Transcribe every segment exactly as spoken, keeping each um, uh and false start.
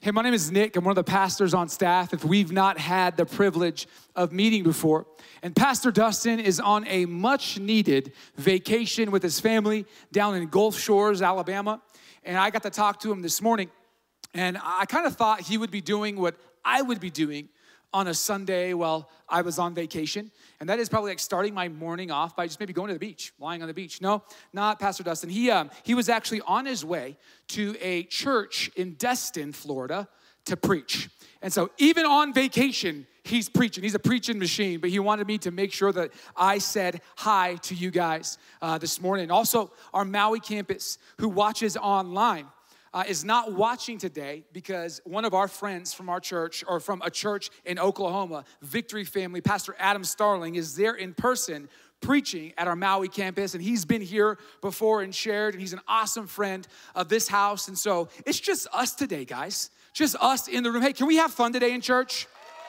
Hey, my name is Nick. I'm one of the pastors on staff if we've not had the privilege of meeting before. And Pastor Dustin is on a much-needed vacation with his family down in Gulf Shores, Alabama. And I got to talk to him this morning. And I kind of thought he would be doing what I would be doing on a Sunday while I was on vacation. And that is probably like starting my morning off by just maybe going to the beach, lying on the beach. No, not Pastor Dustin. He um, he was actually on his way to a church in Destin, Florida, to preach. And so even on vacation, he's preaching. He's a preaching machine, but he wanted me to make sure that I said hi to you guys uh, this morning. Also, our Maui campus who watches online. Uh, is not watching today because one of our friends from our church or from a church in Oklahoma, Victory Family, Pastor Adam Starling, is there in person preaching at our Maui campus. And he's been here before and shared, and he's an awesome friend of this house. And so it's just us today, guys. Just us in the room. Hey, can we have fun today in church?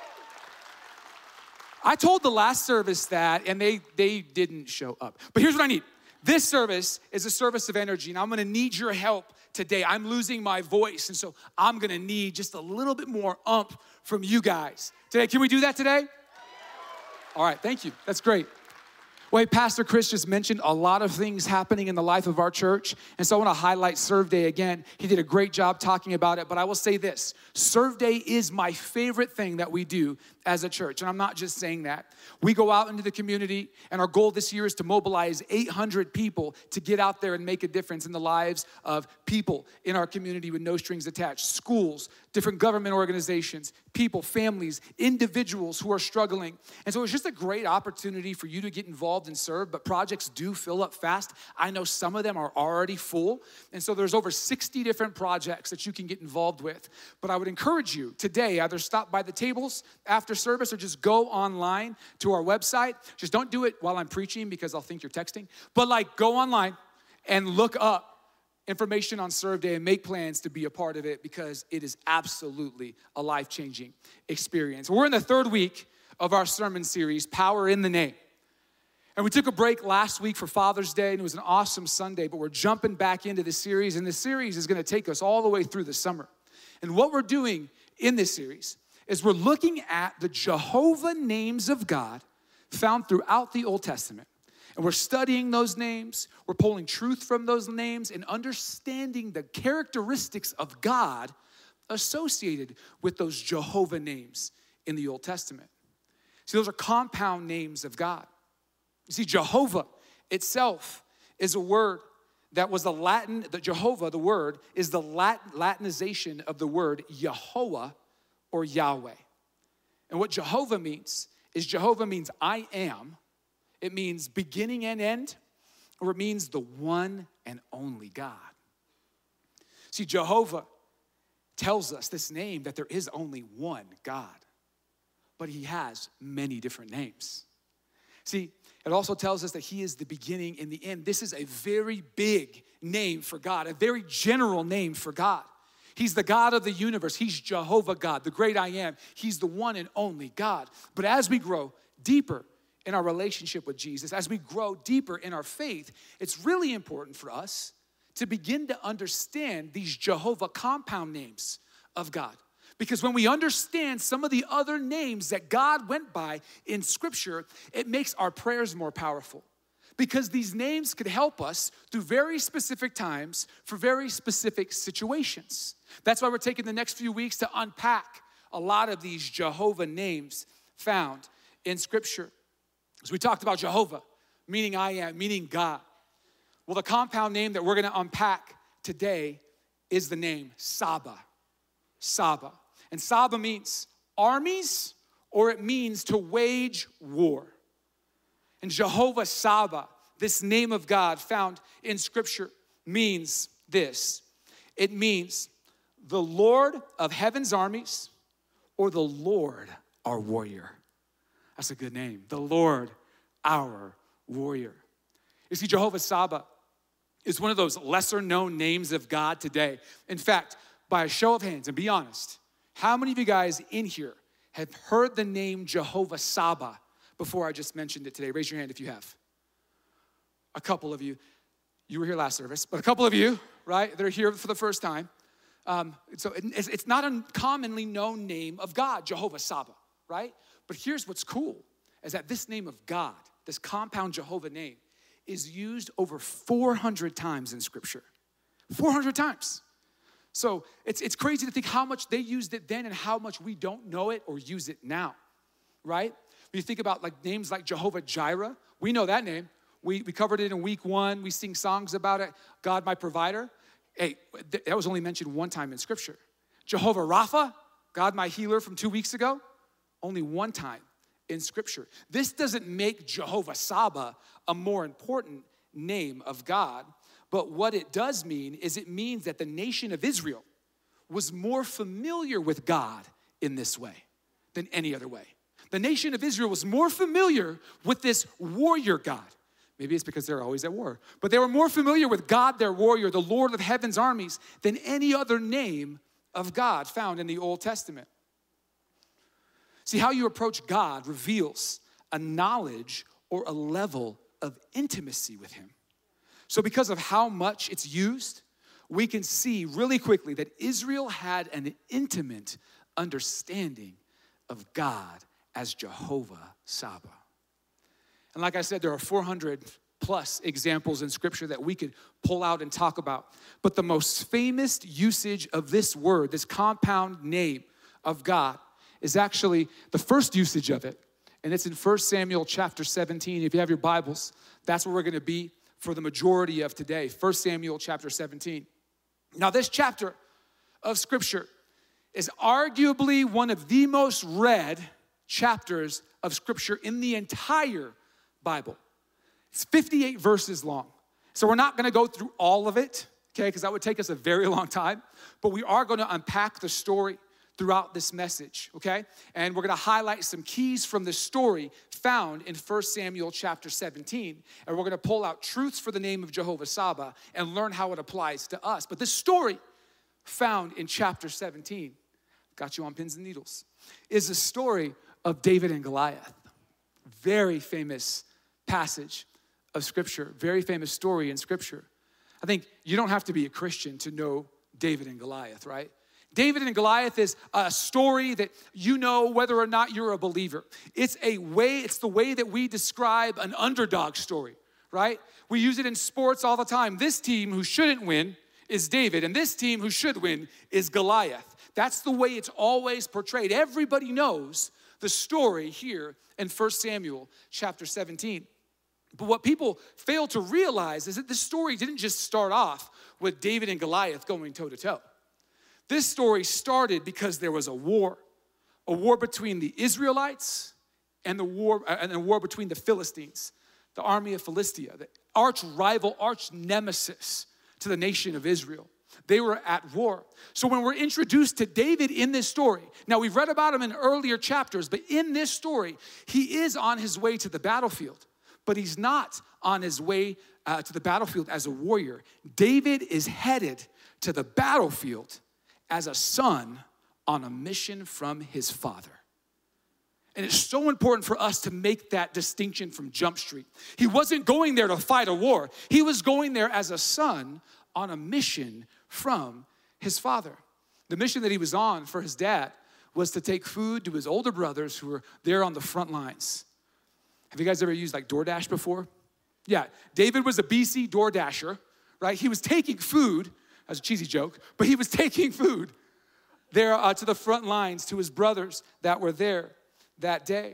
I told the last service that, and they, they didn't show up. But here's what I need. This service is a service of energy, and I'm gonna need your help today. I'm losing my voice, and so I'm gonna need just a little bit more ump from you guys today. Can we do that today? All right, thank you. That's great. Well, hey, Pastor Chris just mentioned a lot of things happening in the life of our church, and so I want to highlight Serve Day again. He did a great job talking about it, but I will say this. Serve Day is my favorite thing that we do as a church, and I'm not just saying that. We go out into the community, and our goal this year is to mobilize eight hundred people to get out there and make a difference in the lives of people in our community with no strings attached. Schools, different government organizations, people, families, individuals who are struggling. And so it's just a great opportunity for you to get involved and serve, but projects do fill up fast. I know some of them are already full, and so there's over sixty different projects that you can get involved with. But I would encourage you today, either stop by the tables after service or just go online to our website. Just don't do it while I'm preaching because I'll think you're texting, but like go online and look up information on Serve Day and make plans to be a part of it because it is absolutely a life-changing experience. We're in the third week of our sermon series, Power in the Name. And we took a break last week for Father's Day, and it was an awesome Sunday, but we're jumping back into the series, and this series is gonna take us all the way through the summer. And what we're doing in this series is we're looking at the Jehovah names of God found throughout the Old Testament. And we're studying those names, we're pulling truth from those names, and understanding the characteristics of God associated with those Jehovah names in the Old Testament. See, those are compound names of God. You see, Jehovah itself is a word that was the Latin, the Jehovah, the word, is the Latin, Latinization of the word Yehovah or Yahweh. And what Jehovah means is Jehovah means I am. It means beginning and end, or it means the one and only God. See, Jehovah tells us this name that there is only one God, but he has many different names. See, it also tells us that he is the beginning and the end. This is a very big name for God, a very general name for God. He's the God of the universe. He's Jehovah God, the great I am. He's the one and only God. But as we grow deeper in our relationship with Jesus, as we grow deeper in our faith, it's really important for us to begin to understand these Jehovah compound names of God. Because when we understand some of the other names that God went by in Scripture, it makes our prayers more powerful. Because these names could help us through very specific times for very specific situations. That's why we're taking the next few weeks to unpack a lot of these Jehovah names found in Scripture. So we talked about Jehovah, meaning I am, meaning God. Well, the compound name that we're gonna unpack today is the name Saba. Saba. And Saba means armies, or it means to wage war. And Jehovah Saba, this name of God found in Scripture, means this. It means the Lord of heaven's armies, or the Lord our warrior. That's a good name. The Lord our warrior. You see, Jehovah Saba is one of those lesser known names of God today. In fact, by a show of hands, and be honest, how many of you guys in here have heard the name Jehovah Saba before I just mentioned it today? Raise your hand if you have. A couple of you. You were here last service, but a couple of you, right? They're here for the first time. Um, so it's, it's not a commonly known name of God, Jehovah Saba, right? But here's what's cool, is that this name of God, this compound Jehovah name, is used over four hundred times in Scripture. four hundred times. So it's, it's crazy to think how much they used it then and how much we don't know it or use it now, right? When you think about like names like Jehovah Jireh, we know that name. We, we covered it in week one. We sing songs about it. God, my provider. Hey, that was only mentioned one time in Scripture. Jehovah Rapha, God, my healer from two weeks ago, only one time in Scripture. This doesn't make Jehovah Saba a more important name of God, but what it does mean is it means that the nation of Israel was more familiar with God in this way than any other way. The nation of Israel was more familiar with this warrior God. Maybe it's because they're always at war. But they were more familiar with God, their warrior, the Lord of heaven's armies, than any other name of God found in the Old Testament. See, how you approach God reveals a knowledge or a level of intimacy with him. So because of how much it's used, we can see really quickly that Israel had an intimate understanding of God as Jehovah Saba. And like I said, there are four hundred plus examples in Scripture that we could pull out and talk about. But the most famous usage of this word, this compound name of God, is actually the first usage of it. And it's in First Samuel chapter seventeen. If you have your Bibles, that's where we're going to be for the majority of today. First Samuel chapter seventeen. Now, this chapter of Scripture is arguably one of the most read chapters of Scripture in the entire Bible. It's fifty-eight verses long. So we're not gonna go through all of it, okay, because that would take us a very long time, but we are gonna unpack the story throughout this message, okay? And we're gonna highlight some keys from the story found in First Samuel chapter seventeen, and we're gonna pull out truths for the name of Jehovah Saba and learn how it applies to us. But this story found in chapter seventeen, got you on pins and needles, is a story of David and Goliath. Very famous passage of Scripture, very famous story in Scripture. I think you don't have to be a Christian to know David and Goliath, right? David and Goliath is a story that you know whether or not you're a believer. It's a way, it's the way that we describe an underdog story, right? We use it in sports all the time. This team who shouldn't win is David, and this team who should win is Goliath. That's the way it's always portrayed. Everybody knows the story here in First Samuel chapter seventeen. But what people fail to realize is that this story didn't just start off with David and Goliath going toe-to-toe. This story started because there was a war, a war between the Israelites and the war and a war between the Philistines, the army of Philistia, the arch rival, arch nemesis to the nation of Israel. They were at war. So when we're introduced to David in this story, now we've read about him in earlier chapters, but in this story, he is on his way to the battlefield, but he's not on his way uh, to the battlefield as a warrior. David is headed to the battlefield as a son on a mission from his father. And it's so important for us to make that distinction from Jump Street. He wasn't going there to fight a war. He was going there as a son on a mission from his father. The mission that he was on for his dad was to take food to his older brothers who were there on the front lines. Have you guys ever used like DoorDash before? Yeah, David was a B C DoorDasher, right? He was taking food, that's a cheesy joke, but he was taking food there uh, to the front lines to his brothers that were there that day.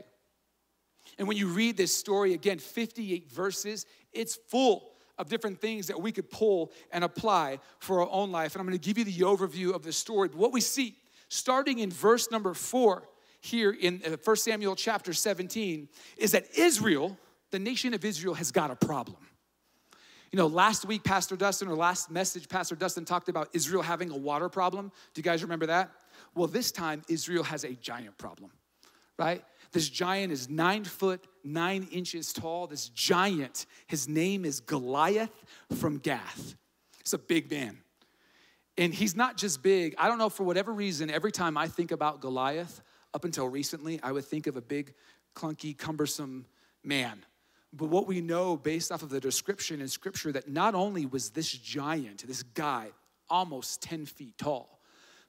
And when you read this story, again, fifty-eight verses, it's full of different things that we could pull and apply for our own life. And I'm gonna give you the overview of the story. But what we see, starting in verse number four here in First Samuel chapter seventeen, is that Israel, the nation of Israel, has got a problem. You know, last week, Pastor Dustin, or last message, Pastor Dustin talked about Israel having a water problem. Do you guys remember that? Well, this time, Israel has a giant problem, right? This giant is nine foot, nine inches tall. This giant, his name is Goliath from Gath. He's a big man. And he's not just big. I don't know, for whatever reason, every time I think about Goliath, up until recently, I would think of a big, clunky, cumbersome man. But what we know based off of the description in Scripture, that not only was this giant, this guy, almost ten feet tall,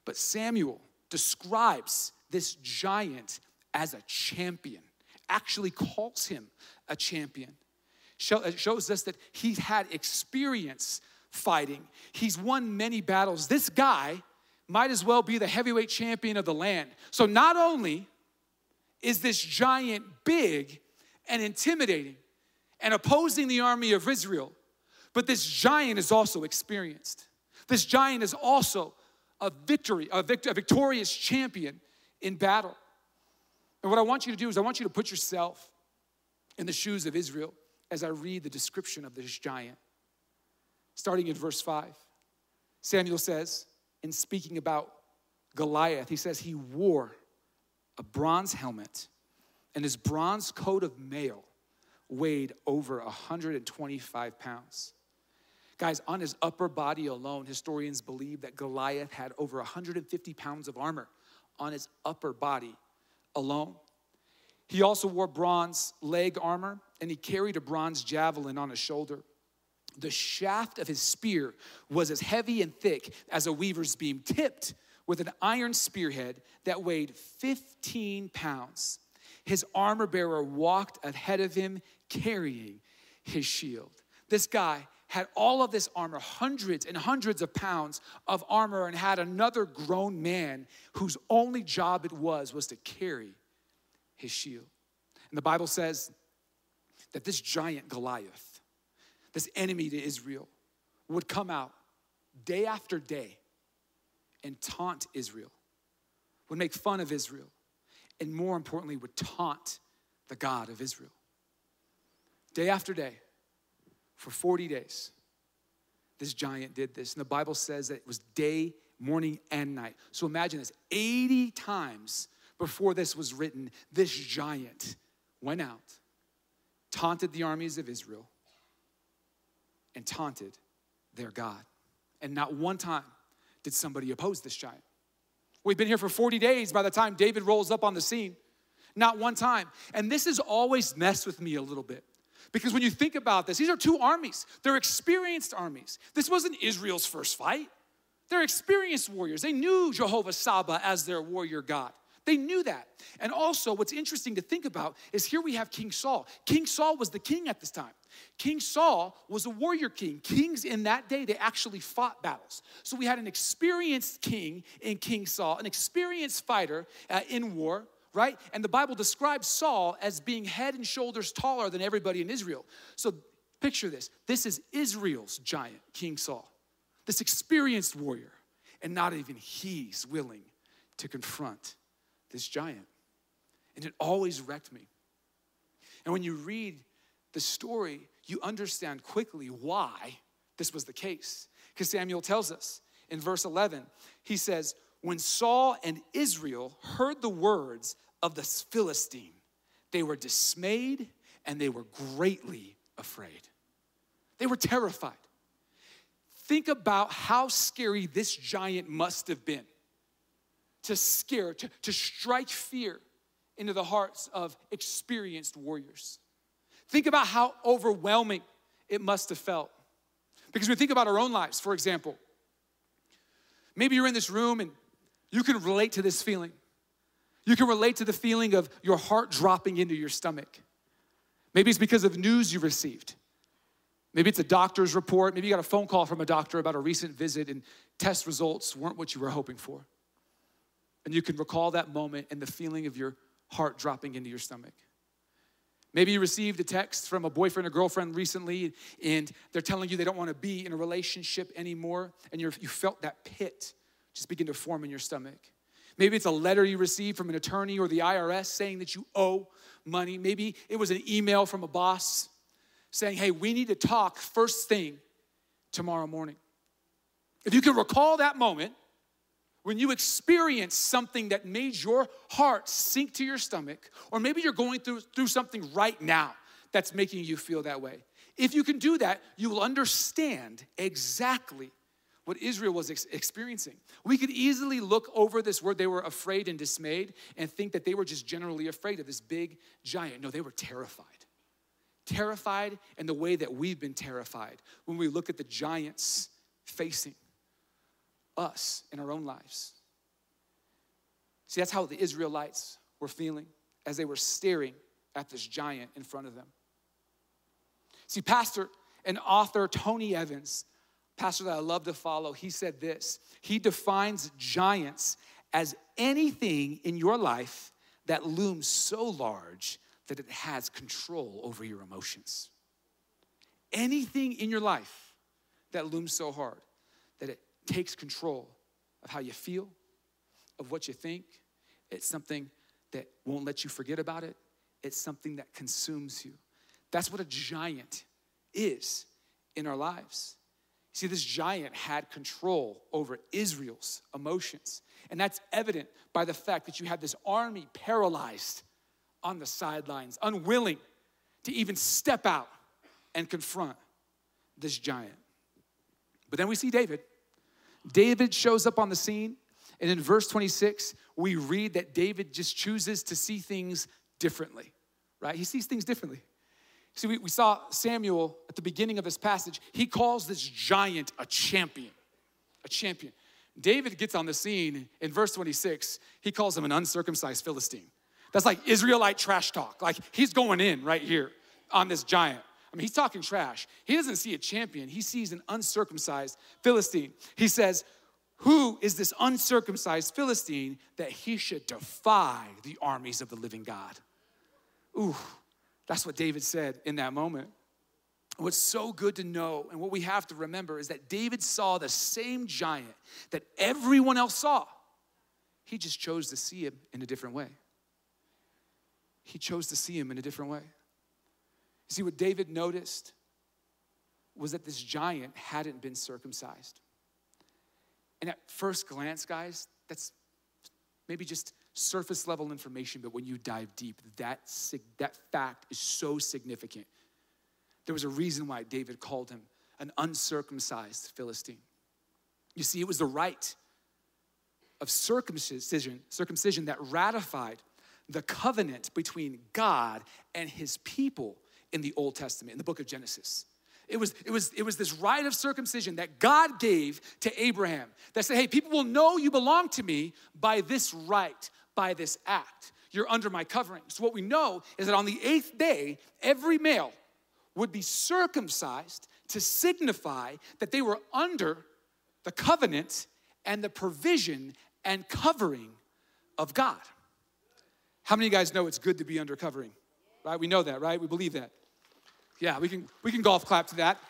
But Samuel describes this giant as a champion, actually calls him a champion. It shows us that he's had experience fighting. He's won many battles. This guy might as well be the heavyweight champion of the land. So not only is this giant big and intimidating and opposing the army of Israel, but this giant is also experienced. This giant is also a victory, a, vict- a victorious champion in battle. And what I want you to do is I want you to put yourself in the shoes of Israel as I read the description of this giant. Starting in verse five, Samuel says, in speaking about Goliath, he says he wore a bronze helmet, and his bronze coat of mail weighed over one hundred twenty-five pounds. Guys, on his upper body alone, historians believe that Goliath had over one hundred fifty pounds of armor on his upper body alone. He also wore bronze leg armor, and he carried a bronze javelin on his shoulder. The shaft of his spear was as heavy and thick as a weaver's beam, tipped with an iron spearhead that weighed fifteen pounds. His armor bearer walked ahead of him carrying his shield. This guy had all of this armor, hundreds and hundreds of pounds of armor, and had another grown man whose only job it was was to carry his shield. And the Bible says that this giant Goliath, this enemy to Israel, would come out day after day and taunt Israel, would make fun of Israel, and more importantly, would taunt the God of Israel. Day after day, for forty days, this giant did this. And the Bible says that it was day, morning, and night. So imagine this, eighty times before this was written, this giant went out, taunted the armies of Israel, and taunted their God. And not one time did somebody oppose this giant. We've been here for forty days by the time David rolls up on the scene. Not one time. And this has always messed with me a little bit. Because when you think about this, these are two armies. They're experienced armies. This wasn't Israel's first fight. They're experienced warriors. They knew Jehovah Saba as their warrior God. They knew that. And also, what's interesting to think about is here we have King Saul. King Saul was the king at this time. King Saul was a warrior king. Kings in that day, they actually fought battles. So we had an experienced king in King Saul, an experienced fighter uh, in war, right? And the Bible describes Saul as being head and shoulders taller than everybody in Israel. So picture this. This is Israel's giant, King Saul, this experienced warrior, and not even he's willing to confront this giant. And it always wrecked me. And when you read the story, you understand quickly why this was the case. Because Samuel tells us in verse eleven, he says, when Saul and Israel heard the words of the Philistine, they were dismayed and they were greatly afraid. They were terrified. Think about how scary this giant must have been. To scare, to, to strike fear into the hearts of experienced warriors. Think about how overwhelming it must have felt. Because when we think about our own lives, for example, maybe you're in this room and you can relate to this feeling. You can relate to the feeling of your heart dropping into your stomach. Maybe it's because of news you received. Maybe it's a doctor's report. Maybe you got a phone call from a doctor about a recent visit and test results weren't what you were hoping for. And you can recall that moment and the feeling of your heart dropping into your stomach. Maybe you received a text from a boyfriend or girlfriend recently and they're telling you they don't want to be in a relationship anymore, and you're, you felt that pit just begin to form in your stomach. Maybe it's a letter you received from an attorney or the I R S saying that you owe money. Maybe it was an email from a boss saying, hey, we need to talk first thing tomorrow morning. If you can recall that moment, when you experience something that made your heart sink to your stomach, or maybe you're going through, through something right now that's making you feel that way. If you can do that, you will understand exactly what Israel was ex- experiencing. We could easily look over this word, they were afraid and dismayed, and think that they were just generally afraid of this big giant. No, they were terrified. Terrified in the way that we've been terrified when we look at the giants facing us in our own lives. See, that's how the Israelites were feeling as they were staring at this giant in front of them. See, pastor and author Tony Evans, pastor that I love to follow, he said this. He defines giants as anything in your life that looms so large that it has control over your emotions. Anything in your life that looms so hard that it takes control of how you feel, of what you think. It's something that won't let you forget about it. It's something that consumes you. That's what a giant is in our lives. See, this giant had control over Israel's emotions. And that's evident by the fact that you had this army paralyzed on the sidelines, unwilling to even step out and confront this giant. But then we see David. David shows up on the scene, and in verse twenty-six, we read that David just chooses to see things differently, right? He sees things differently. See, we, we saw Samuel at the beginning of this passage. He calls this giant a champion, a champion. David gets on the scene in verse twenty-six. He calls him an uncircumcised Philistine. That's like Israelite trash talk. Like, he's going in right here on this giant. I mean, he's talking trash. He doesn't see a champion. He sees an uncircumcised Philistine. He says, who is this uncircumcised Philistine that he should defy the armies of the living God? Ooh, that's what David said in that moment. What's so good to know and what we have to remember is that David saw the same giant that everyone else saw. He just chose to see him in a different way. He chose to see him in a different way. See, what David noticed was that this giant hadn't been circumcised. And at first glance, guys, that's maybe just surface level information, but when you dive deep, that, that fact is so significant. There was a reason why David called him an uncircumcised Philistine. You see, it was the rite of circumcision, circumcision that ratified the covenant between God and his people in the Old Testament, in the book of Genesis. It was, it was, it was this rite of circumcision that God gave to Abraham that said, hey, people will know you belong to me by this rite, by this act. You're under my covering. So what we know is that on the eighth day, every male would be circumcised to signify that they were under the covenant and the provision and covering of God. How many of you guys know it's good to be under covering? Right? We know that, right? We believe that. Yeah, we can we can golf clap to that.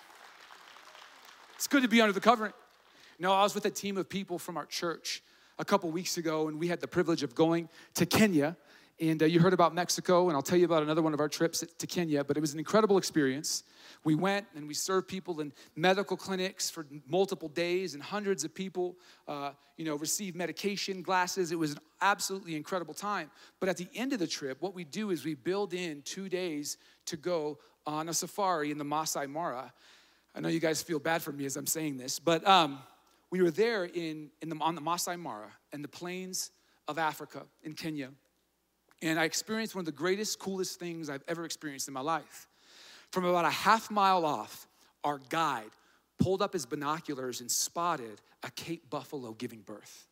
It's good to be under the covering. No, I was with a team of people from our church a couple weeks ago, and we had the privilege of going to Kenya. And uh, you heard about Mexico, and I'll tell you about another one of our trips to Kenya, but it was an incredible experience. We went and we served people in medical clinics for multiple days, and hundreds of people, uh, you know, received medication, glasses. It was an absolutely incredible time. But at the end of the trip, what we do is we build in two days to go on a safari in the Masai Mara. I know you guys feel bad for me as I'm saying this, but um, we were there in, in the, on the Masai Mara and the plains of Africa in Kenya. And I experienced one of the greatest, coolest things I've ever experienced in my life. From about a half mile off, our guide pulled up his binoculars and spotted a Cape buffalo giving birth.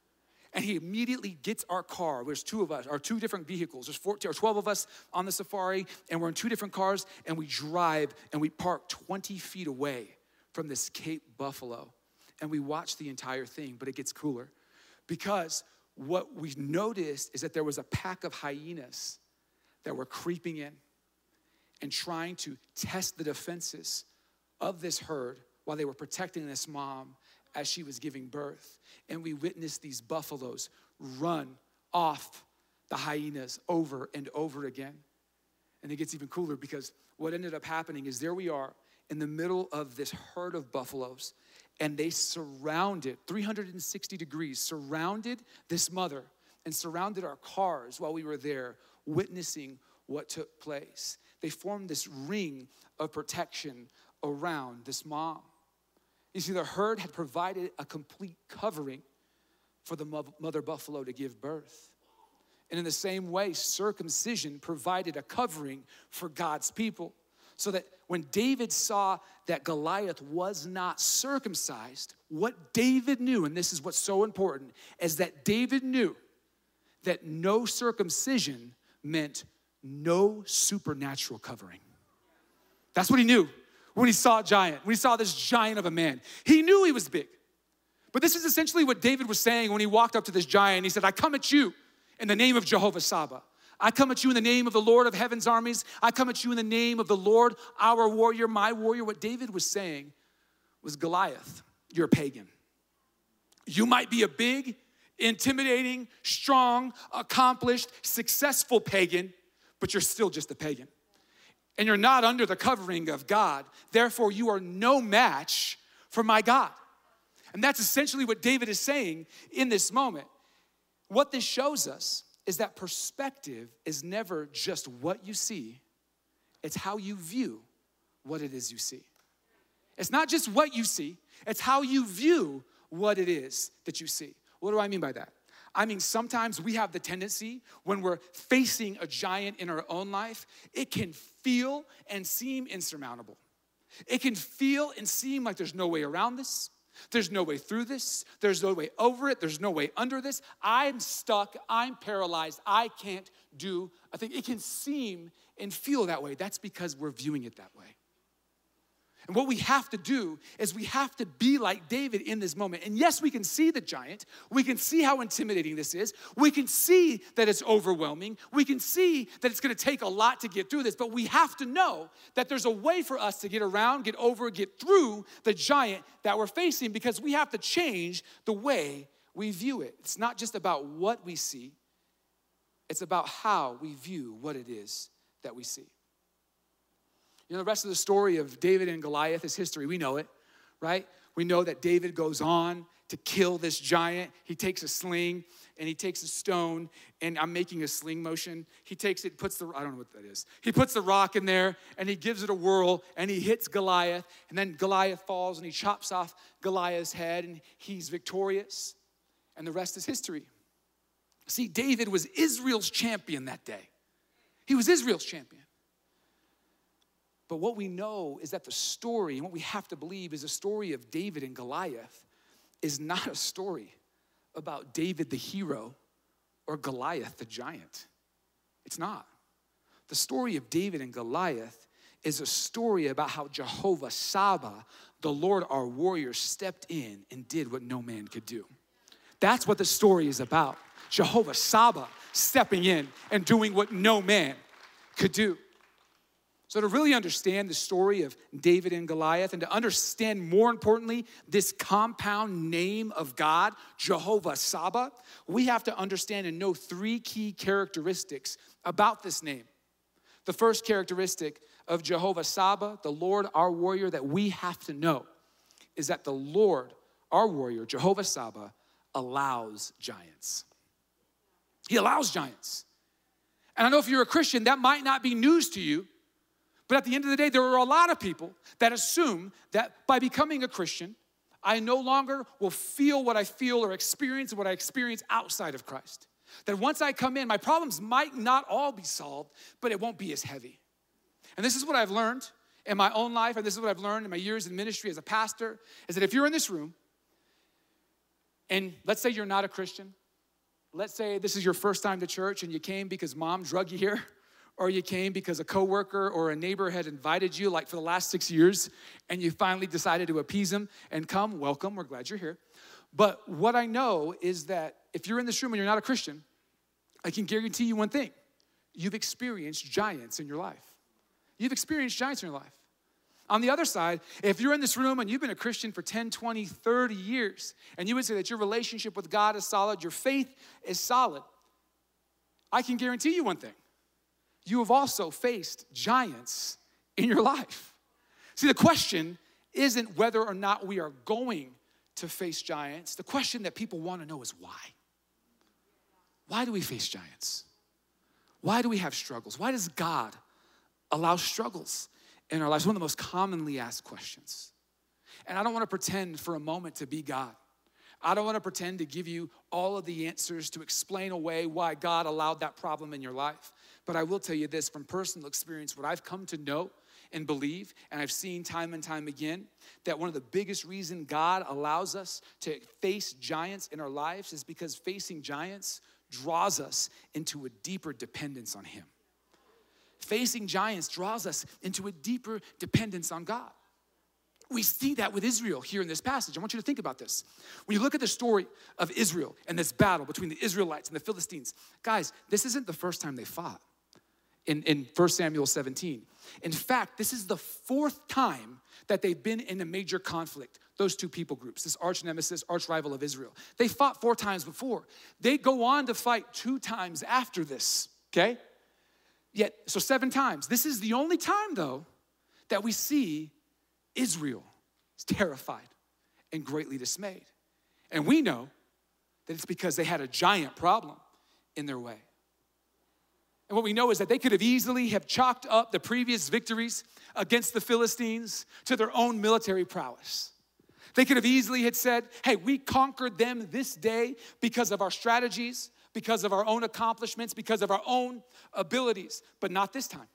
And he immediately gets our car. There's two of us, or two different vehicles. There's fourteen or twelve of us on the safari, and we're in two different cars, and we drive, and we park twenty feet away from this Cape buffalo. And we watch the entire thing, but it gets cooler. Because what we noticed is that there was a pack of hyenas that were creeping in and trying to test the defenses of this herd while they were protecting this mom as she was giving birth. And we witnessed these buffaloes run off the hyenas over and over again. And it gets even cooler because what ended up happening is there we are in the middle of this herd of buffaloes, and they surrounded, three hundred sixty degrees, surrounded this mother and surrounded our cars while we were there witnessing what took place. They formed this ring of protection around this mom. You see, the herd had provided a complete covering for the mother buffalo to give birth. And in the same way, circumcision provided a covering for God's people. So that when David saw that Goliath was not circumcised, what David knew, and this is what's so important, is that David knew that no circumcision meant no supernatural covering. That's what he knew when he saw a giant, when he saw this giant of a man. He knew he was big. But this is essentially what David was saying when he walked up to this giant. He said, I come at you in the name of Jehovah Saba. I come at you in the name of the Lord of heaven's armies. I come at you in the name of the Lord, our warrior, my warrior. What David was saying was, Goliath, you're a pagan. You might be a big, intimidating, strong, accomplished, successful pagan, but you're still just a pagan. And you're not under the covering of God. Therefore, you are no match for my God. And that's essentially what David is saying in this moment. What this shows us is that perspective is never just what you see. It's how you view what it is you see. It's not just what you see. It's how you view what it is that you see. What do I mean by that? I mean, sometimes we have the tendency when we're facing a giant in our own life, it can feel and seem insurmountable. It can feel and seem like there's no way around this. There's no way through this. There's no way over it. There's no way under this. I'm stuck. I'm paralyzed. I can't do a thing. It can seem and feel that way. That's because we're viewing it that way. And what we have to do is we have to be like David in this moment. And yes, we can see the giant. We can see how intimidating this is. We can see that it's overwhelming. We can see that it's going to take a lot to get through this. But we have to know that there's a way for us to get around, get over, get through the giant that we're facing, because we have to change the way we view it. It's not just about what we see. It's about how we view what it is that we see. You know, the rest of the story of David and Goliath is history. We know it, right? We know that David goes on to kill this giant. He takes a sling and he takes a stone, and I'm making a sling motion. He takes it, puts the, I don't know what that is. He puts the rock in there and he gives it a whirl and he hits Goliath, and then Goliath falls and he chops off Goliath's head and he's victorious, and the rest is history. See, David was Israel's champion that day. He was Israel's champion. But what we know is that the story, and what we have to believe, is the story of David and Goliath is not a story about David the hero or Goliath the giant. It's not. The story of David and Goliath is a story about how Jehovah Saba, the Lord our warrior, stepped in and did what no man could do. That's what the story is about. Jehovah Saba stepping in and doing what no man could do. So to really understand the story of David and Goliath, and to understand, more importantly, this compound name of God, Jehovah Saba, we have to understand and know three key characteristics about this name. The first characteristic of Jehovah Saba, the Lord our warrior, that we have to know is that the Lord our warrior, Jehovah Saba, allows giants. He allows giants. And I know if you're a Christian, that might not be news to you. But at the end of the day, there are a lot of people that assume that by becoming a Christian, I no longer will feel what I feel or experience what I experience outside of Christ. That once I come in, my problems might not all be solved, but it won't be as heavy. And this is what I've learned in my own life, and this is what I've learned in my years in ministry as a pastor, is that if you're in this room, and let's say you're not a Christian, let's say this is your first time to church and you came because mom drug you here, or you came because a coworker or a neighbor had invited you like for the last six years and you finally decided to appease them and come, welcome, we're glad you're here. But what I know is that if you're in this room and you're not a Christian, I can guarantee you one thing. You've experienced giants in your life. You've experienced giants in your life. On the other side, if you're in this room and you've been a Christian for ten, twenty, thirty years, and you would say that your relationship with God is solid, your faith is solid, I can guarantee you one thing. You have also faced giants in your life. See, the question isn't whether or not we are going to face giants. The question that people want to know is why. Why do we face giants? Why do we have struggles? Why does God allow struggles in our lives? One of the most commonly asked questions. And I don't want to pretend for a moment to be God. I don't want to pretend to give you all of the answers to explain away why God allowed that problem in your life. But I will tell you this from personal experience, what I've come to know and believe, and I've seen time and time again, that one of the biggest reasons God allows us to face giants in our lives is because facing giants draws us into a deeper dependence on him. Facing giants draws us into a deeper dependence on God. We see that with Israel here in this passage. I want you to think about this. When you look at the story of Israel and this battle between the Israelites and the Philistines, guys, this isn't the first time they fought in, in First Samuel seventeen. In fact, this is the fourth time that they've been in a major conflict, those two people groups, this arch nemesis, arch rival of Israel. They fought four times before. They go on to fight two times after this, okay? Yet, so seven times. This is the only time, though, that we see Israel is terrified and greatly dismayed. And we know that it's because they had a giant problem in their way. And what we know is that they could have easily have chalked up the previous victories against the Philistines to their own military prowess. They could have easily had said, hey, we conquered them this day because of our strategies, because of our own accomplishments, because of our own abilities, but not this time.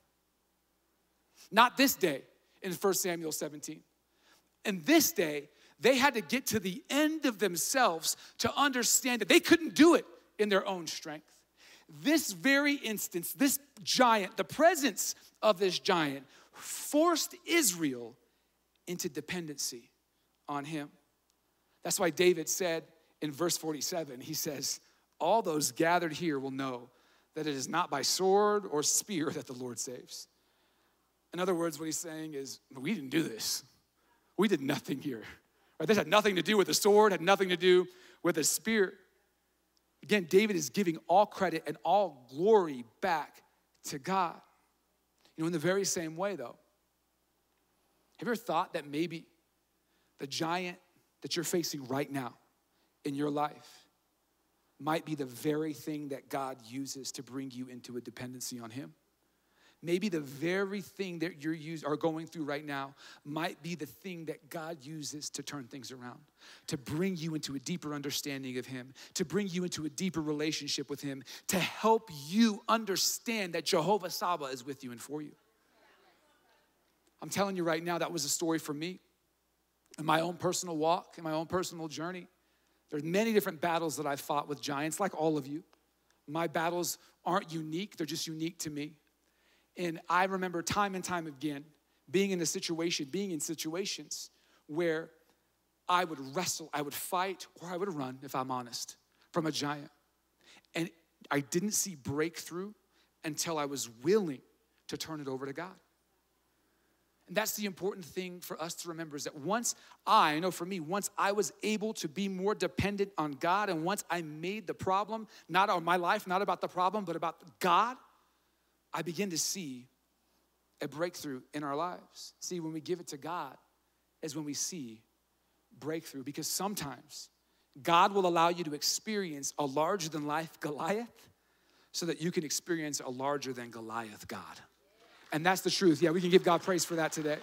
Not this day in First Samuel seventeen. And this day, they had to get to the end of themselves to understand that they couldn't do it in their own strength. This very instance, this giant, the presence of this giant forced Israel into dependency on him. That's why David said in verse forty-seven, he says, all those gathered here will know that it is not by sword or spear that the Lord saves. In other words, what he's saying is, we didn't do this. We did nothing here. Right? This had nothing to do with the sword, had nothing to do with a spear. Again, David is giving all credit and all glory back to God. You know, in the very same way, though, have you ever thought that maybe the giant that you're facing right now in your life might be the very thing that God uses to bring you into a dependency on him? Maybe the very thing that you're use, are going through right now might be the thing that God uses to turn things around, to bring you into a deeper understanding of him, to bring you into a deeper relationship with him, to help you understand that Jehovah Saba is with you and for you. I'm telling you right now, that was a story for me in my own personal walk, in my own personal journey. There's many different battles that I've fought with giants, like all of you. My battles aren't unique, they're just unique to me. And I remember time and time again being in a situation, being in situations where I would wrestle, I would fight, or I would run, if I'm honest, from a giant. And I didn't see breakthrough until I was willing to turn it over to God. And that's the important thing for us to remember, is that once I, I know for me, once I was able to be more dependent on God, and once I made the problem, not on my life, not about the problem, but about God, I begin to see a breakthrough in our lives. See, when we give it to God is when we see breakthrough, because sometimes God will allow you to experience a larger than life Goliath so that you can experience a larger than Goliath God. And that's the truth. Yeah, we can give God praise for that today.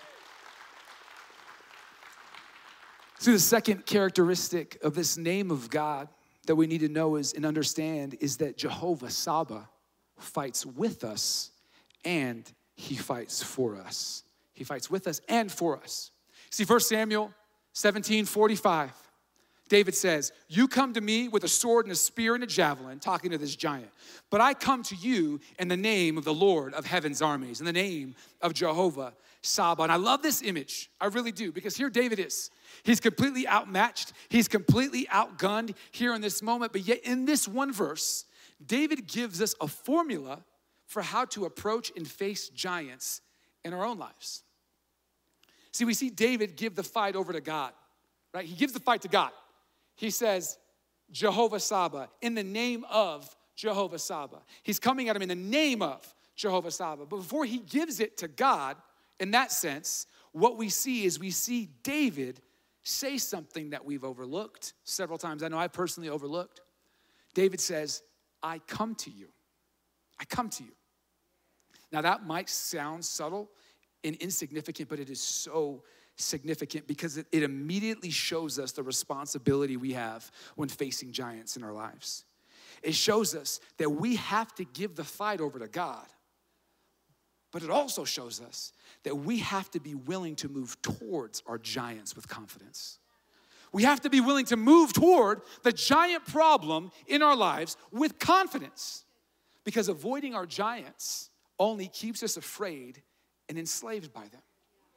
See, the second characteristic of this name of God that we need to know is and understand is that Jehovah Saba fights with us and he fights for us. He fights with us and for us. See, First Samuel seventeen forty-five, David says, you come to me with a sword and a spear and a javelin, talking to this giant. But I come to you in the name of the Lord of heaven's armies, in the name of Jehovah Saba. And I love this image. I really do, because here David is. He's completely outmatched. He's completely outgunned here in this moment. But yet in this one verse, David gives us a formula for how to approach and face giants in our own lives. See, we see David give the fight over to God, right? He gives the fight to God. He says, Jehovah Saba, in the name of Jehovah Saba. He's coming at him in the name of Jehovah Saba. But before he gives it to God, in that sense, what we see is we see David say something that we've overlooked several times. I know I personally overlooked. David says, I come to you. I come to you. Now that might sound subtle and insignificant, but it is so significant because it, it immediately shows us the responsibility we have when facing giants in our lives. It shows us that we have to give the fight over to God, but it also shows us that we have to be willing to move towards our giants with confidence. We have to be willing to move toward the giant problem in our lives with confidence, because avoiding our giants only keeps us afraid and enslaved by them.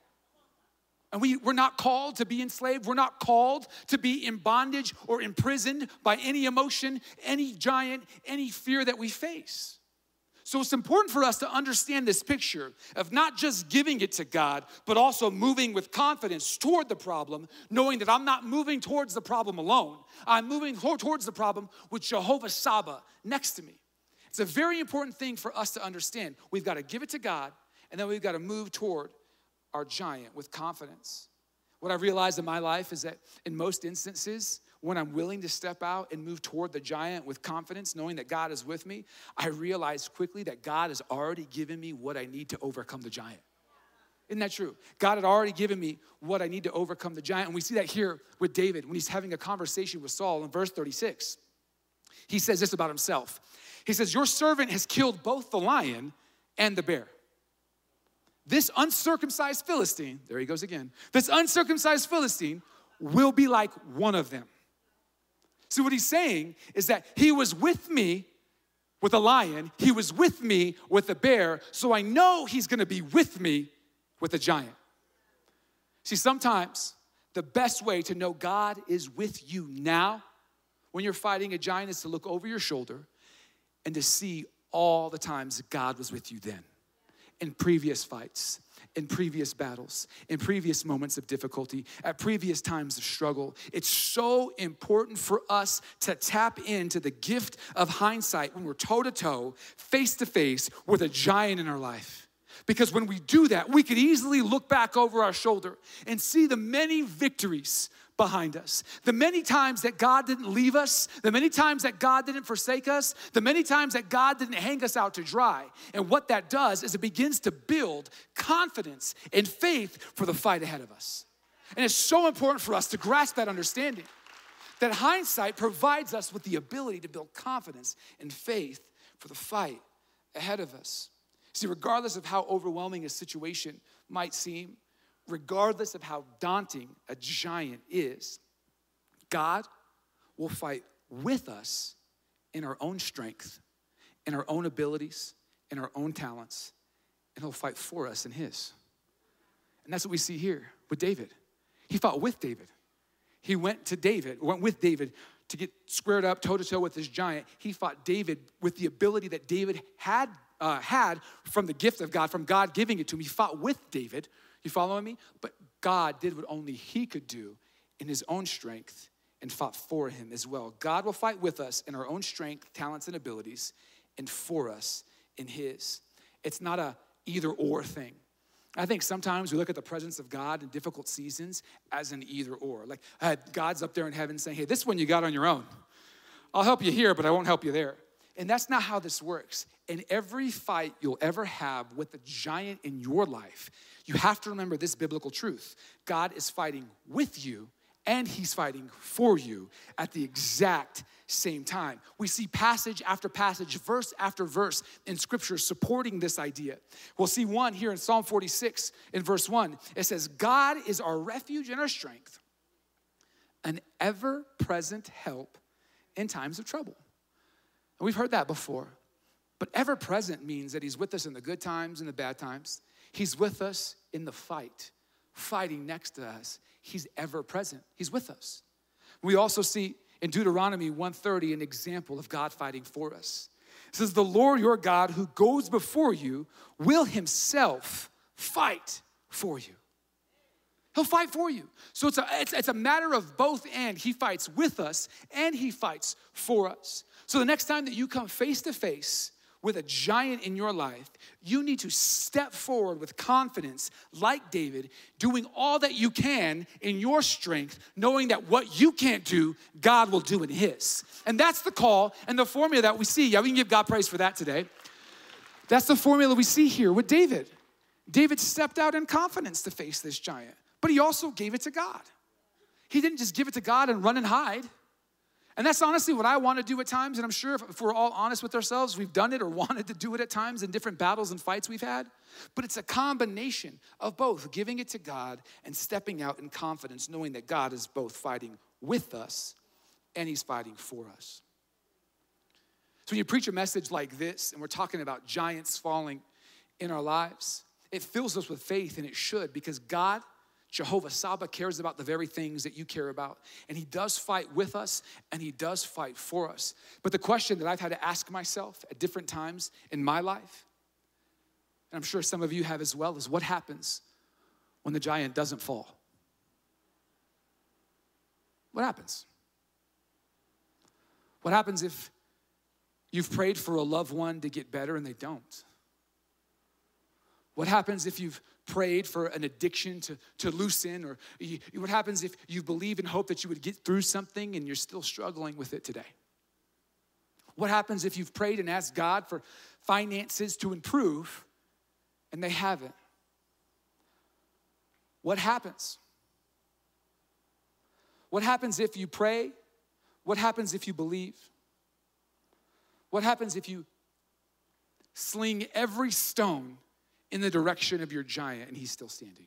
And we, we're not called to be enslaved. We're not called to be in bondage or imprisoned by any emotion, any giant, any fear that we face. So it's important for us to understand this picture of not just giving it to God, but also moving with confidence toward the problem, knowing that I'm not moving towards the problem alone. I'm moving towards the problem with Jehovah Saba next to me. It's a very important thing for us to understand. We've got to give it to God, and then we've got to move toward our giant with confidence. What I've realized in my life is that in most instances, when I'm willing to step out and move toward the giant with confidence, knowing that God is with me, I realize quickly that God has already given me what I need to overcome the giant. Isn't that true? God had already given me what I need to overcome the giant. And we see that here with David when he's having a conversation with Saul in verse thirty-six. He says this about himself. He says, your servant has killed both the lion and the bear. This uncircumcised Philistine, there he goes again, this uncircumcised Philistine will be like one of them. So what he's saying is that he was with me with a lion, he was with me with a bear, so I know he's gonna be with me with a giant. See, sometimes the best way to know God is with you now when you're fighting a giant is to look over your shoulder and to see all the times God was with you then, in previous fights, in previous battles, in previous moments of difficulty, at previous times of struggle. It's so important for us to tap into the gift of hindsight when we're toe-to-toe, face-to-face with a giant in our life. Because when we do that, we could easily look back over our shoulder and see the many victories behind us. The many times that God didn't leave us, the many times that God didn't forsake us, the many times that God didn't hang us out to dry. And what that does is it begins to build confidence and faith for the fight ahead of us. And it's so important for us to grasp that understanding, that hindsight provides us with the ability to build confidence and faith for the fight ahead of us. See, regardless of how overwhelming a situation might seem, regardless of how daunting a giant is, God will fight with us in our own strength, in our own abilities, in our own talents, and he'll fight for us in his. And that's what we see here with David. He fought with David. He went to David, went with David to get squared up toe-to-toe with this giant. He fought David with the ability that David had uh, had from the gift of God, from God giving it to him. He fought with David. You following me? But God did what only he could do in his own strength and fought for him as well. God will fight with us in our own strength, talents, and abilities, and for us in his. It's not a either or thing. I think sometimes we look at the presence of God in difficult seasons as an either or. Like uh, God's up there in heaven saying, hey, this one you got on your own. I'll help you here, but I won't help you there. And that's not how this works. In every fight you'll ever have with the giant in your life, you have to remember this biblical truth. God is fighting with you and he's fighting for you at the exact same time. We see passage after passage, verse after verse in scripture supporting this idea. We'll see one here in Psalm forty-six in verse one. It says, God is our refuge and our strength, an ever-present help in times of trouble. And we've heard that before. But ever present means that he's with us in the good times and the bad times. He's with us in the fight, fighting next to us. He's ever present. He's with us. We also see in Deuteronomy one thirty an example of God fighting for us. It says, the Lord your God who goes before you will himself fight for you. He'll fight for you. So it's a, it's, it's a matter of both and. He fights with us and he fights for us. So the next time that you come face to face with a giant in your life, you need to step forward with confidence like David, doing all that you can in your strength, knowing that what you can't do, God will do in his. And that's the call and the formula that we see. Yeah, we can give God praise for that today. That's the formula we see here with David. David stepped out in confidence to face this giant, but he also gave it to God. He didn't just give it to God and run and hide. And that's honestly what I want to do at times. And I'm sure if, if we're all honest with ourselves, we've done it or wanted to do it at times in different battles and fights we've had. But it's a combination of both, giving it to God and stepping out in confidence, knowing that God is both fighting with us, and he's fighting for us. So when you preach a message like this, and we're talking about giants falling in our lives, it fills us with faith, and it should, because God, Jehovah Saba, cares about the very things that you care about. And he does fight with us, and he does fight for us. But the question that I've had to ask myself at different times in my life, and I'm sure some of you have as well, is what happens when the giant doesn't fall? What happens? What happens if you've prayed for a loved one to get better and they don't? What happens if you've prayed for an addiction to, to loosen? Or you, what happens if you believe and hope that you would get through something and you're still struggling with it today? What happens if you've prayed and asked God for finances to improve and they haven't? What happens? What happens if you pray? What happens if you believe? What happens if you sling every stone in the direction of your giant and he's still standing?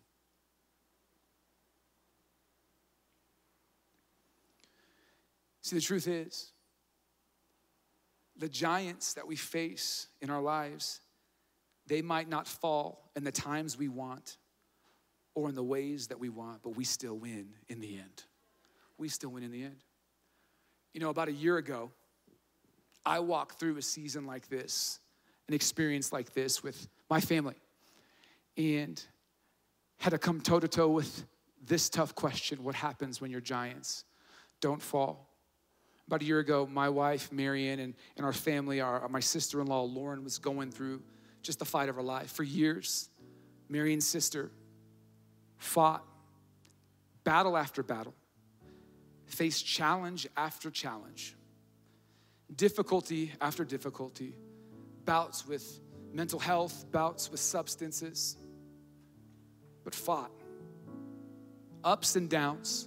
See, the truth is, the giants that we face in our lives, they might not fall in the times we want or in the ways that we want, but we still win in the end. We still win in the end. You know, about a year ago, I walked through a season like this, an experience like this with my family, and had to come toe-to-toe with this tough question: what happens when your giants don't fall? About a year ago, my wife, Marianne, and, and our family, our, my sister-in-law, Lauren, was going through just the fight of her life. For years, Marianne's sister fought battle after battle, faced challenge after challenge, difficulty after difficulty, bouts with mental health, bouts with substances, but fought, ups and downs.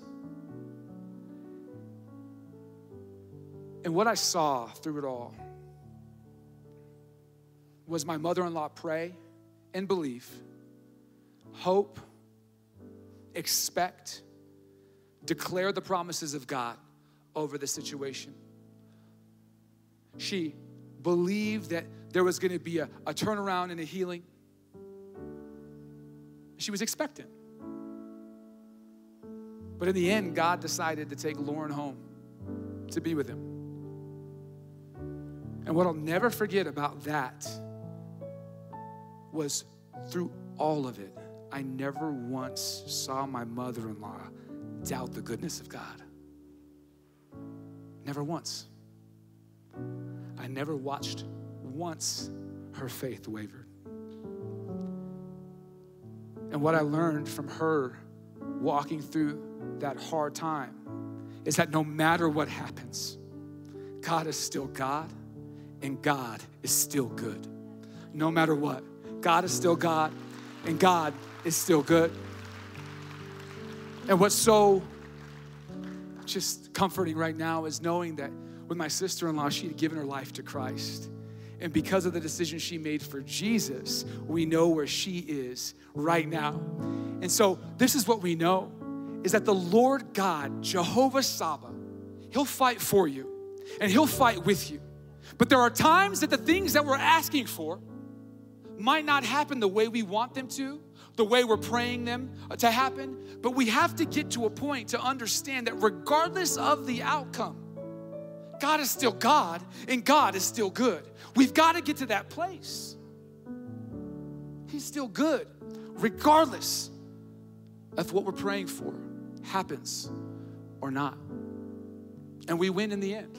And what I saw through it all was my mother-in-law pray and believe, hope, expect, declare the promises of God over the situation. She believed that there was going to be a, a turnaround and a healing. She was expectant. But in the end, God decided to take Lauren home to be with him. And what I'll never forget about that was through all of it, I never once saw my mother-in-law doubt the goodness of God. Never once. I never watched once her faith wavered. And what I learned from her walking through that hard time is that no matter what happens, God is still God and God is still good. No matter what, God is still God and God is still good. And what's so just comforting right now is knowing that with my sister-in-law, she had given her life to Christ. And because of the decision she made for Jesus, we know where she is right now. And so this is what we know, is that the Lord God, Jehovah Saba, he'll fight for you and he'll fight with you. But there are times that the things that we're asking for might not happen the way we want them to, the way we're praying them to happen. But we have to get to a point to understand that regardless of the outcome, God is still God and God is still good. We've got to get to that place. He's still good, regardless of what we're praying for happens or not. And we win in the end.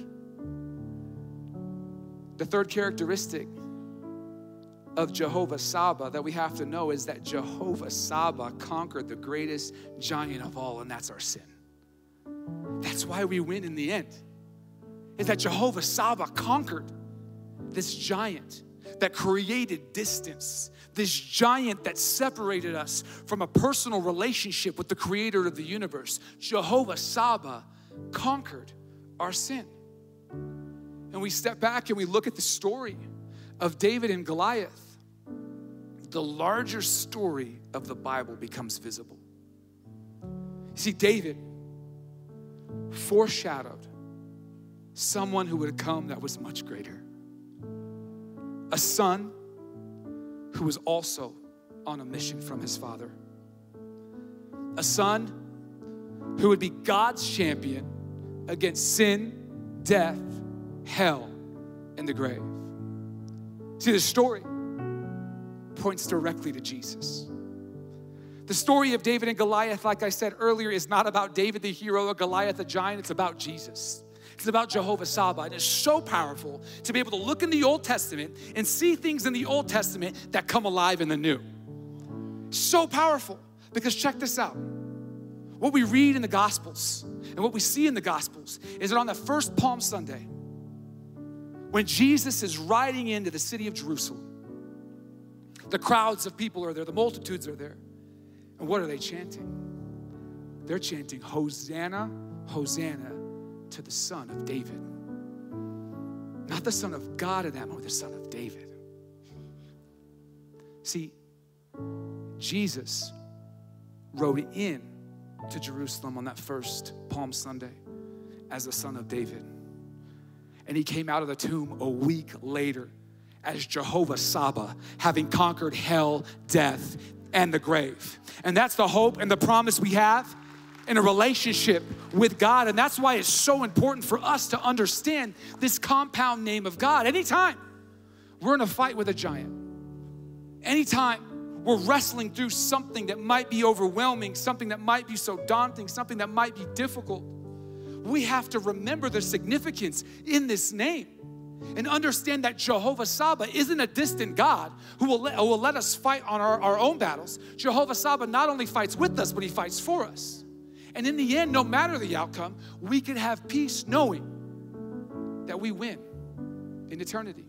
The third characteristic of Jehovah Saba that we have to know is that Jehovah Saba conquered the greatest giant of all, and that's our sin. That's why we win in the end, is that Jehovah Saba conquered this giant that created distance, this giant that separated us from a personal relationship with the creator of the universe. Jehovah Saba conquered our sin. And we step back and we look at the story of David and Goliath. The larger story of the Bible becomes visible. You see, David foreshadowed someone who would come that was much greater. A son who was also on a mission from his father. A son who would be God's champion against sin, death, hell, and the grave. See, the story points directly to Jesus. The story of David and Goliath, like I said earlier, is not about David the hero or Goliath the giant. It's about Jesus. It's about Jehovah Sabbath. And it's so powerful to be able to look in the Old Testament and see things in the Old Testament that come alive in the New. So powerful, because check this out. What we read in the Gospels and what we see in the Gospels is that on the first Palm Sunday, when Jesus is riding into the city of Jerusalem, the crowds of people are there, the multitudes are there. And what are they chanting? They're chanting, Hosanna, Hosanna to the Son of David. Not the Son of God in that moment, the Son of David. See, Jesus rode in to Jerusalem on that first Palm Sunday as the Son of David. And he came out of the tomb a week later as Jehovah Sabbath, having conquered hell, death, and the grave. And that's the hope and the promise we have in a relationship with God. And that's why it's so important for us to understand this compound name of God. Anytime we're in a fight with a giant, anytime we're wrestling through something that might be overwhelming, something that might be so daunting, something that might be difficult, we have to remember the significance in this name and understand that Jehovah Sabbath isn't a distant God who will let, who will let us fight on our, our own battles. Jehovah Sabbath not only fights with us, but he fights for us. And in the end, no matter the outcome, we can have peace knowing that we win in eternity.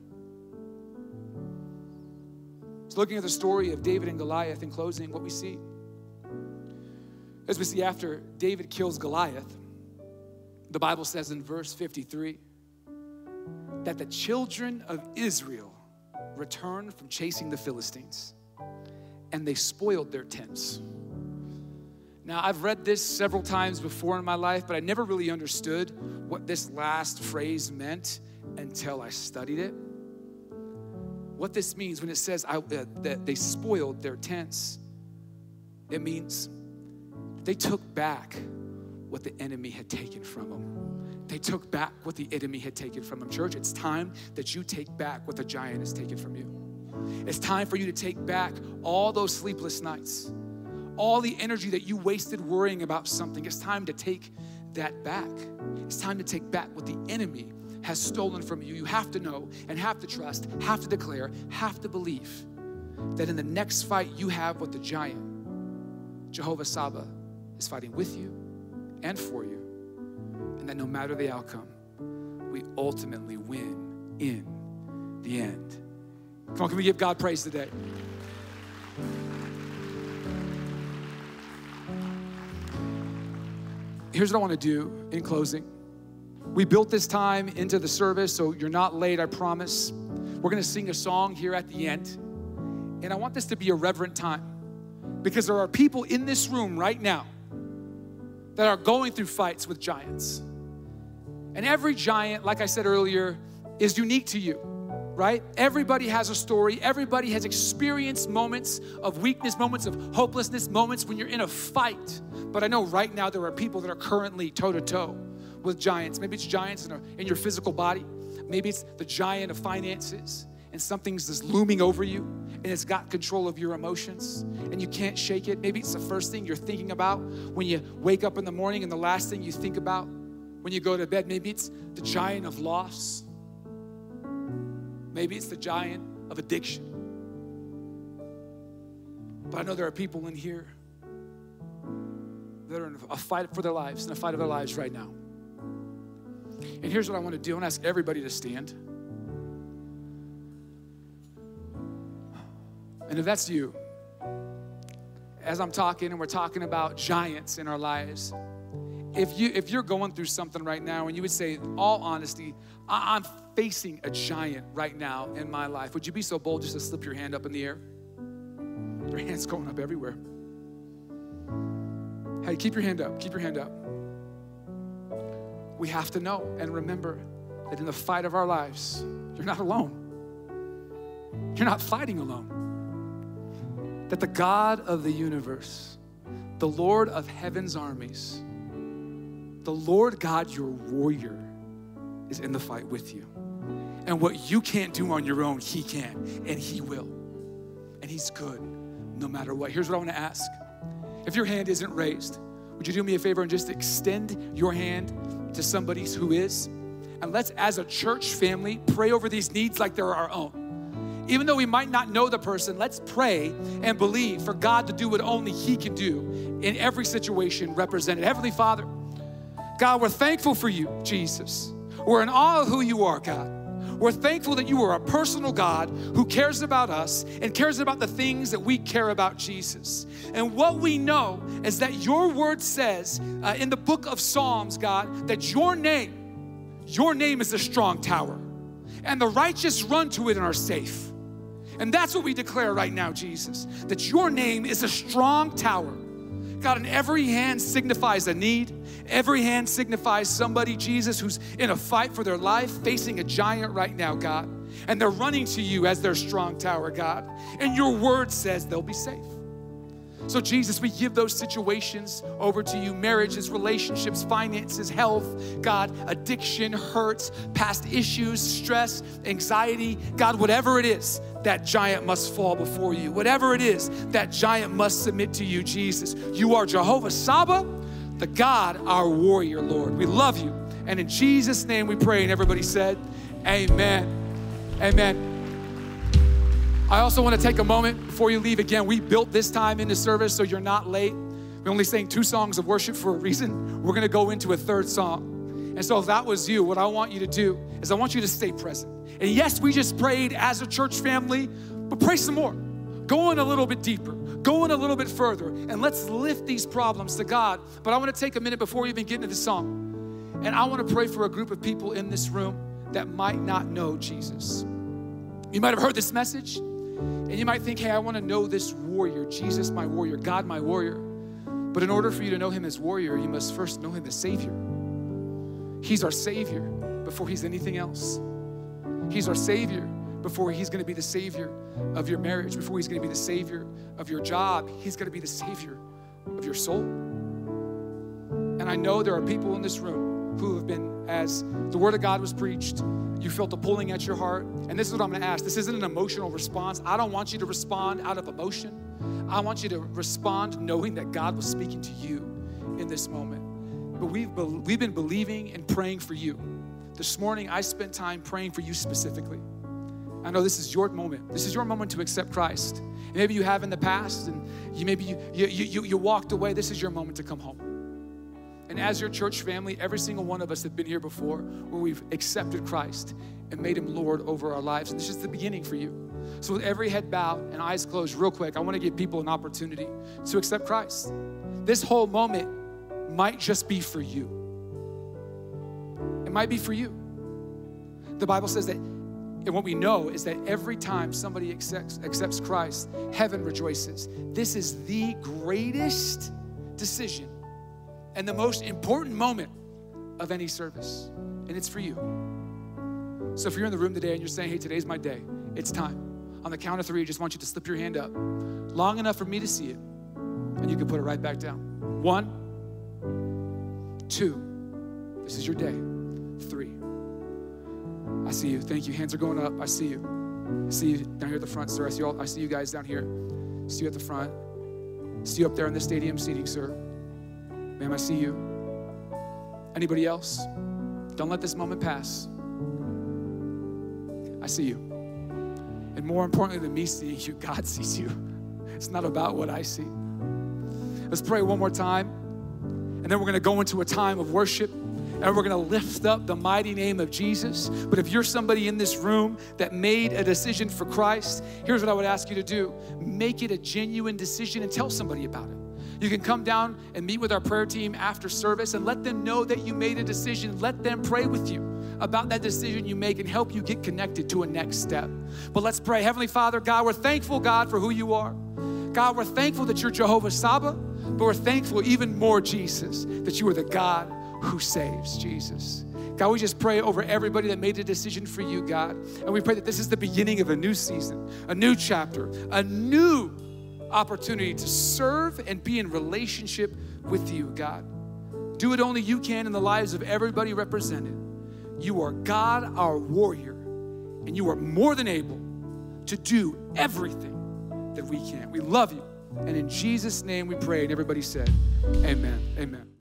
So looking at the story of David and Goliath in closing, what we see, as we see after David kills Goliath, the Bible says in verse fifty-three, that the children of Israel returned from chasing the Philistines, and they spoiled their tents. Now, I've read this several times before in my life, but I never really understood what this last phrase meant until I studied it. What this means when it says I, uh, that they spoiled their tents, it means they took back what the enemy had taken from them. They took back what the enemy had taken from them. Church, it's time that you take back what the giant has taken from you. It's time for you to take back all those sleepless nights, all the energy that you wasted worrying about something. It's time to take that back. It's time to take back what the enemy has stolen from you. You have to know and have to trust, have to declare, have to believe that in the next fight you have with the giant, Jehovah Sabbath is fighting with you and for you. And that no matter the outcome, we ultimately win in the end. Come on, can we give God praise today? Here's what I want to do in closing. We built this time into the service, so you're not late, I promise. We're going to sing a song here at the end. And I want this to be a reverent time, because there are people in this room right now that are going through fights with giants. And every giant, like I said earlier, is unique to you, right? Everybody has a story. Everybody has experienced moments of weakness, moments of hopelessness, moments when you're in a fight. But I know right now there are people that are currently toe-to-toe with giants. Maybe it's giants in, a, in your physical body. Maybe it's the giant of finances, and something's just looming over you, and it's got control of your emotions, and you can't shake it. Maybe it's the first thing you're thinking about when you wake up in the morning, and the last thing you think about when you go to bed. Maybe it's the giant of loss. Maybe it's the giant of addiction. But I know there are people in here that are in a fight for their lives, in a fight of their lives right now. And here's what I want to do. I want to ask everybody to stand. And if that's you, as I'm talking and we're talking about giants in our lives, if, you, if you're going through something right now and you would say, in all honesty, I, I'm facing a giant right now in my life, would you be so bold just to slip your hand up in the air? Your hand's going up everywhere. Hey, keep your hand up. Keep your hand up. we have to know and remember that in the fight of our lives, you're not alone. You're not fighting alone. That the God of the universe, the Lord of heaven's armies, the Lord God, your warrior, is in the fight with you. And what you can't do on your own, he can, and he will. And he's good no matter what. Here's what I want to ask. If your hand isn't raised, would you do me a favor and just extend your hand to somebody who is? And let's, as a church family, pray over these needs like they're our own. Even though we might not know the person, let's pray and believe for God to do what only he can do in every situation represented. Heavenly Father, God, we're thankful for you, Jesus. We're in awe of who you are, God. We're thankful that you are a personal God who cares about us and cares about the things that we care about, Jesus. And what we know is that your word says uh, in the book of Psalms, God, that your name, your name is a strong tower, and the righteous run to it and are safe. And that's what we declare right now, Jesus, that your name is a strong tower. God, and every hand signifies a need. Every hand signifies somebody, Jesus, who's in a fight for their life, facing a giant right now, God. And they're running to you as their strong tower, God. And your word says they'll be safe. So Jesus, we give those situations over to you. Marriages, relationships, finances, health, God, addiction, hurts, past issues, stress, anxiety. God, whatever it is, that giant must fall before you. Whatever it is, that giant must submit to you, Jesus. You are Jehovah Saba, the God, our warrior, Lord. We love you. And in Jesus' name we pray. And everybody said, amen. Amen. I also want to take a moment before you leave. Again, we built this time into service so you're not late. We only sang two songs of worship for a reason. We're going to go into a third song. And so if that was you, what I want you to do is I want you to stay present. And yes, we just prayed as a church family, but pray some more. Go in a little bit deeper. Go in a little bit further. And let's lift these problems to God. But I want to take a minute before we even get into the song. And I want to pray for a group of people in this room that might not know Jesus. You might have heard this message. And you might think, hey, I want to know this warrior, Jesus, my warrior, God, my warrior. But in order for you to know him as warrior, you must first know him as Savior. He's our Savior before he's anything else. He's our Savior before he's going to be the Savior of your marriage, before he's going to be the Savior of your job. He's going to be the Savior of your soul. And I know there are people in this room who have been, as the word of God was preached, you felt a pulling at your heart. And this is what I'm going to ask. This isn't an emotional response. I don't want you to respond out of emotion. I want you to respond knowing that God was speaking to you in this moment. But we've, be- we've been believing and praying for you. This morning, I spent time praying for you specifically. I know this is your moment. This is your moment to accept Christ. And maybe you have in the past, and you maybe you, you, you, you walked away. This is your moment to come home. And as your church family, every single one of us have been here before where we've accepted Christ and made him Lord over our lives. And this is the beginning for you. So with every head bowed and eyes closed real quick, I want to give people an opportunity to accept Christ. This whole moment might just be for you. It might be for you. The Bible says that, and what we know is that every time somebody accepts, accepts Christ, heaven rejoices. This is the greatest decision and the most important moment of any service, and it's for you. So if you're in the room today and you're saying, hey, today's my day, it's time. On the count of three, I just want you to slip your hand up long enough for me to see it, and you can put it right back down. One, two, this is your day. Three, I see you, thank you. Hands are going up, I see you. I see you down here at the front, sir. I see, all, I see you guys down here. I see you at the front. I see you up there in the stadium seating, sir. Ma'am, I see you. Anybody else? Don't let this moment pass. I see you. And more importantly than me seeing you, God sees you. It's not about what I see. Let's pray one more time. And then we're going to go into a time of worship. And we're going to lift up the mighty name of Jesus. But if you're somebody in this room that made a decision for Christ, here's what I would ask you to do. Make it a genuine decision and tell somebody about it. You can come down and meet with our prayer team after service and let them know that you made a decision. Let them pray with you about that decision you make and help you get connected to a next step. But let's pray. Heavenly Father, God, we're thankful, God, for who you are. God, we're thankful that you're Jehovah Saba, but we're thankful even more, Jesus, that you are the God who saves, Jesus. God, we just pray over everybody that made a decision for you, God. And we pray that this is the beginning of a new season, a new chapter, a new opportunity to serve and be in relationship with you, God. Do what only you can in the lives of everybody represented. You are God, our warrior, and you are more than able to do everything that we can. We love you. And in Jesus' name we pray. And everybody said, amen, amen.